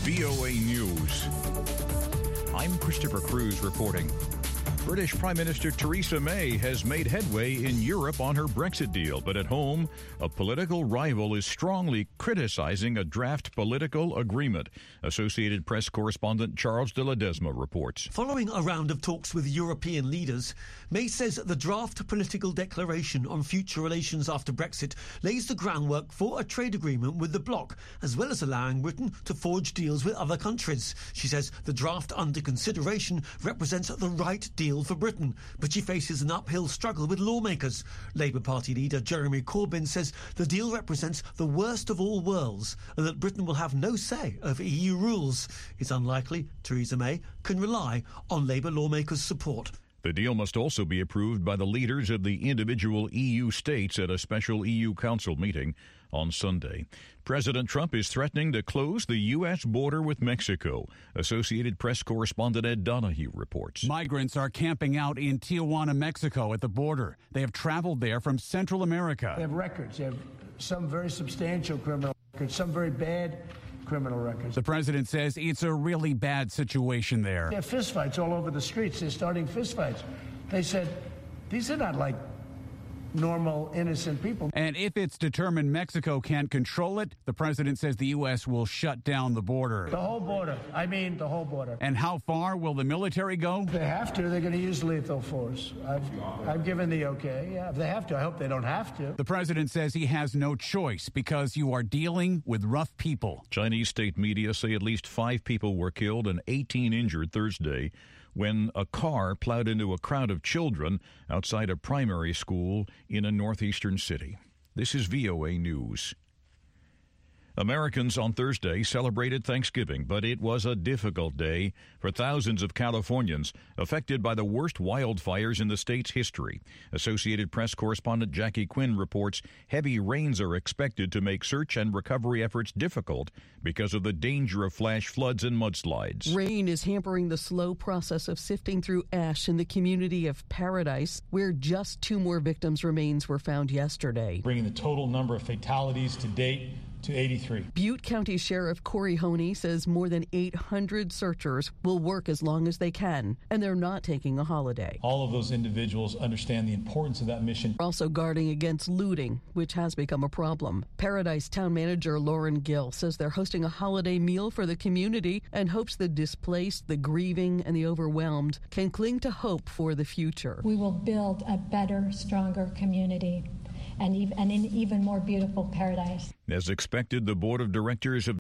VOA News. I'm Christopher Cruz reporting. British Prime Minister Theresa May has made headway in Europe on her Brexit deal, but at home, a political rival is strongly criticizing a draft political agreement. Associated Press correspondent Charles de Ledesma reports. Following a round of talks with European leaders, May says the draft political declaration on future relations after Brexit lays the groundwork for a trade agreement with the bloc, as well as allowing Britain to forge deals with other countries. She says the draft under consideration represents the right deal for Britain, but she faces an uphill struggle with lawmakers. Labour Party leader Jeremy Corbyn says the deal represents the worst of all worlds and that Britain will have no say over EU rules. It's unlikely Theresa May can rely on Labour lawmakers' support. The deal must also be approved by the leaders of the individual EU states at a special EU Council meeting on Sunday. President Trump is threatening to close the U.S. border with Mexico. Associated Press correspondent Ed Donahue reports. Migrants are camping out in Tijuana, Mexico at the border. They have traveled there from Central America. They have records. They have some very substantial criminal records, some very bad criminal records. The president says it's a really bad situation there. They have fistfights all over the streets. They're starting fistfights. They said, these are not like normal, innocent people. And if it's determined Mexico can't control it, the president says the U.S. will shut down the border. The whole border. I mean, the whole border. And how far will the military go? If they have to, they're going to use lethal force. I've given the okay. Yeah, if they have to. I hope they don't have to. The president says he has no choice because you are dealing with rough people. Chinese state media say at least 5 people were killed and 18 injured Thursday when a car plowed into a crowd of children outside a primary school in a northeastern city. This is VOA News. Americans on Thursday celebrated Thanksgiving, but it was a difficult day for thousands of Californians affected by the worst wildfires in the state's history. Associated Press correspondent Jackie Quinn reports heavy rains are expected to make search and recovery efforts difficult because of the danger of flash floods and mudslides. Rain is hampering the slow process of sifting through ash in the community of Paradise, where just 2 more victims' remains were found yesterday, bringing the total number of fatalities to date to 83. Butte County Sheriff Corey Honey says more than 800 searchers will work as long as they can, and they're not taking a holiday. All of those individuals understand the importance of that mission. Also guarding against looting, which has become a problem. Paradise Town Manager Lauren Gill says they're hosting a holiday meal for the community and hopes the displaced, the grieving, and the overwhelmed can cling to hope for the future. We will build a better, stronger community and an even more beautiful Paradise. As expected, the board of directors of